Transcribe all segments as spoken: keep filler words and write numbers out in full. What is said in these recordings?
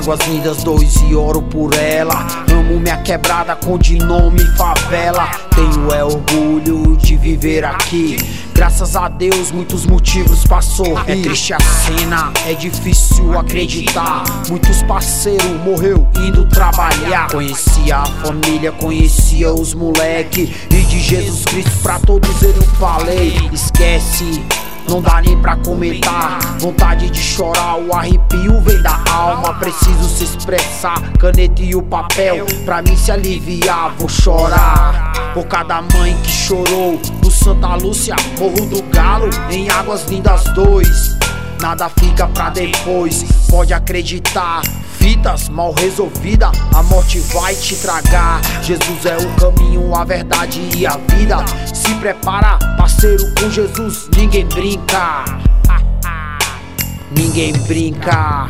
Águas Lindas dois e oro por ela. Amo minha quebrada com de nome favela. Tenho é orgulho de viver aqui. Graças a Deus, muitos motivos pra sorrir. É triste a cena, é difícil acreditar. Muitos parceiros morreu indo trabalhar. Conhecia a família, conhecia os moleque. E de Jesus Cristo pra todos eu falei. Esquece, não dá nem pra comentar. Vontade de chorar, o arrepio vem da alma. Preciso se expressar, caneta e o papel. Pra mim se aliviar, vou chorar por cada mãe que chorou no Santa Lúcia, Morro do Galo, em Águas Lindas dois. Nada fica pra depois, pode acreditar. Fitas mal resolvida, a morte vai te tragar. Jesus é o caminho, a verdade e a vida. Se prepara, parceiro, com Jesus ninguém brinca. Ninguém brinca.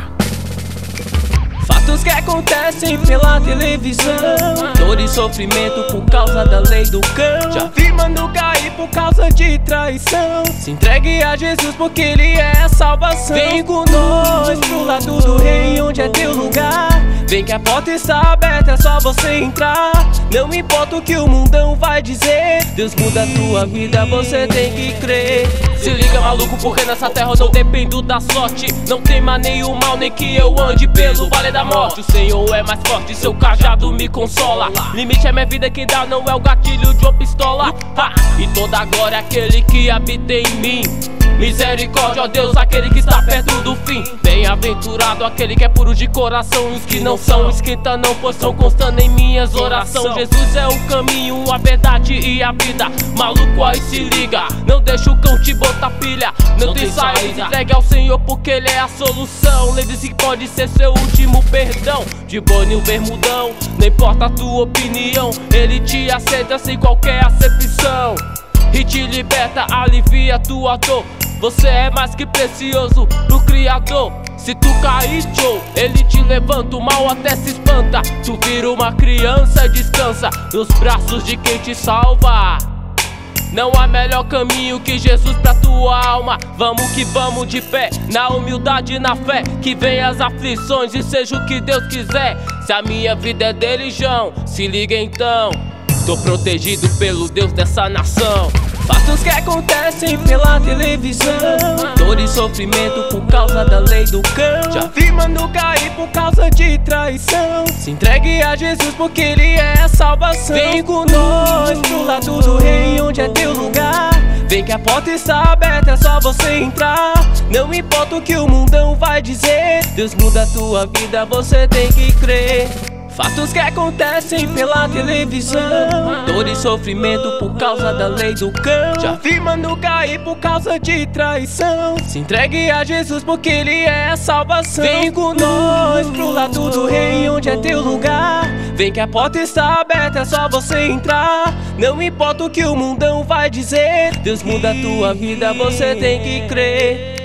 Fatos que acontecem pela televisão, dor e sofrimento por causa da lei do cão. Já vi mano cair por causa de traição. Se entregue a Jesus porque Ele é a salvação. Vem com nós pro lado do rei, onde é teu lugar. Vem que a porta está aberta, é só você entrar. Não importa o que o mundão vai dizer, Deus muda a tua vida, você tem que crer. Se liga maluco, porque nessa terra eu não dependo da sorte. Não tema nem o mal, nem que eu ande pelo vale da morte. O Senhor é mais forte, seu cajado me consola. Limite é minha vida, quem dá não é o gatilho de uma pistola. Ha! E toda glória é aquele que habita em mim. Misericórdia, ó Deus, aquele que está perto do fim. Bem-aventurado aquele que é puro de coração. E os que não são, esquenta não, pois são constando em minhas orações. Jesus é o caminho, a verdade e a vida. Maluco, aí se liga, não deixa o cão te botar pilha. Não, não tem saída, entregue ao Senhor porque Ele é a solução. Lembre-se que pode ser seu último perdão. De boninho bermudão, não importa a tua opinião, Ele te aceita sem qualquer acepção. E te liberta, alivia a tua dor. Você é mais que precioso pro Criador. Se tu cair, Joe, Ele te levanta, o mal até se espanta. Tu vira uma criança e descansa nos braços de quem te salva. Não há melhor caminho que Jesus pra tua alma. Vamos que vamos de pé, na humildade e na fé. Que venham as aflições e seja o que Deus quiser. Se a minha vida é de religião, se liga então, tô protegido pelo Deus dessa nação. Fatos que acontecem pela televisão, dor e sofrimento por causa da lei do cão. Já vi mano cair por causa de traição. Se entregue a Jesus porque Ele é a salvação. Vem com nós pro lado do rei, onde é teu lugar. Vem que a porta está aberta, é só você entrar. Não importa o que o mundão vai dizer, Deus muda a tua vida, você tem que crer. Fatos que acontecem pela televisão, dor e sofrimento por causa da lei do cão. Já vi mano cair por causa de traição. Se entregue a Jesus porque Ele é a salvação. Vem com nós pro lado do rei, onde é teu lugar. Vem que a porta está aberta, é só você entrar. Não importa o que o mundão vai dizer, Deus muda a tua vida, você tem que crer.